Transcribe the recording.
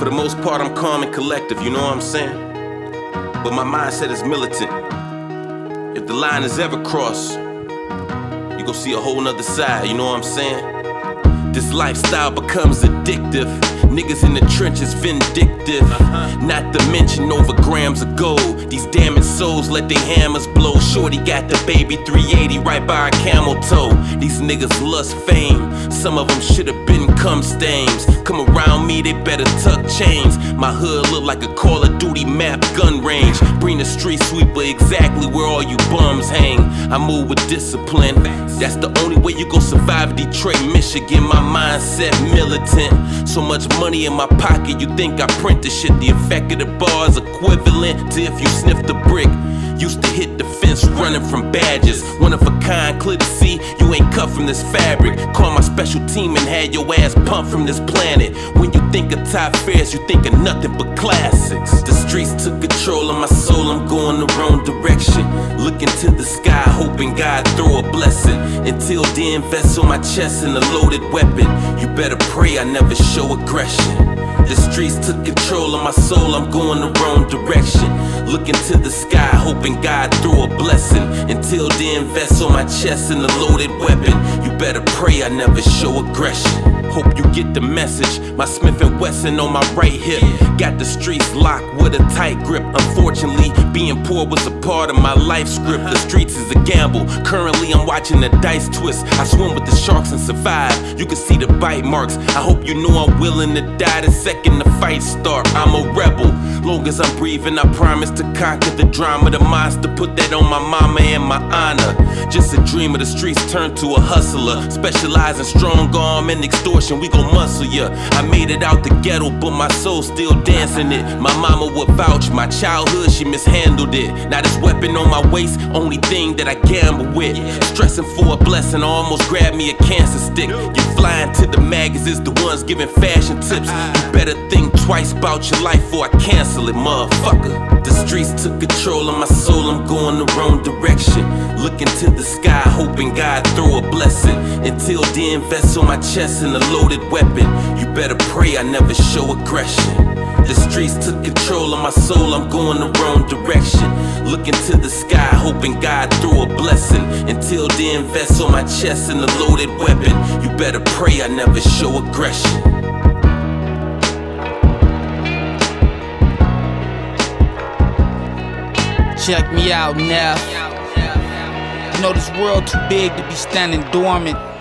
For the most part, I'm calm and collective, you know what I'm saying? But my mindset is militant. If the line is ever crossed, you gon' see a whole nother side, you know what I'm saying? This lifestyle becomes addictive. Niggas in the trenches vindictive. Not to mention over grams of gold. These damaged souls let their hammers blow. Shorty got the baby 380 right by her camel toe. These niggas lust fame. Some of them should've been cum stains. Come around me, they better tuck chains. My hood look like a Call of Duty map gun range. Bring the street sweeper exactly where all you bums hang. I move with discipline. That's the only way you gon' survive Detroit, Michigan. My mindset militant. So much money in my pocket, you think I print this shit. The effect of the bar is equivalent to if you sniffed a brick. Used to hit the fence running from badges. One of a kind, clear to see you ain't cut from this fabric. Call my special team and had your ass pumped from this planet. When you think of top fares, you think of nothing but classics. The streets took control of my soul, I'm going the wrong direction. Looking to the sky, hoping God throw a blessing. Until then, vest on my chest and a loaded weapon. You better pray I never show aggression. The streets took control of my soul, I'm going the wrong direction. Looking to the sky, hoping God throw a blessing. Until then, vest on my chest and a loaded weapon. You better pray I never show aggression. Hope you get the message. My Smith & Wesson on my right hip. Got the streets locked with a tight grip. Unfortunately, being poor was a part of my life script. The streets is a gamble. Currently, I'm watching the dice twist. I swim with the sharks and survive. You can see the bite marks. I hope you know I'm willing to die the second the fight start. I'm a rebel. Long as I'm breathing, I promise to conquer the drama. The monster, put that on my mama and my honor. Just a dreamer, the streets turned to a hustler. Specialize in strong arm and extortion, we gon' muscle ya. I made it out the ghetto, but my soul still dancing it. My mama would vouch, my childhood, she mishandled it. Now this weapon on my waist, only thing that I gamble with. Stressing for a blessing, I almost grabbed me a cancer stick. You flying to the magazines, the ones giving fashion tips. You better think twice about your life before I cancel it, motherfucker. The streets took control of my soul, I'm going the wrong direction. Looking to the sky, hoping God throw a blessing. Until then, vest on my chest and a loaded weapon. You better pray I never show aggression. The streets took control of my soul, I'm going the wrong direction. Looking to the sky, hoping God throw a blessing. Until then, vest on my chest and a loaded weapon. You better pray I never show aggression. Check me out now. You know this world too big to be standing dormant.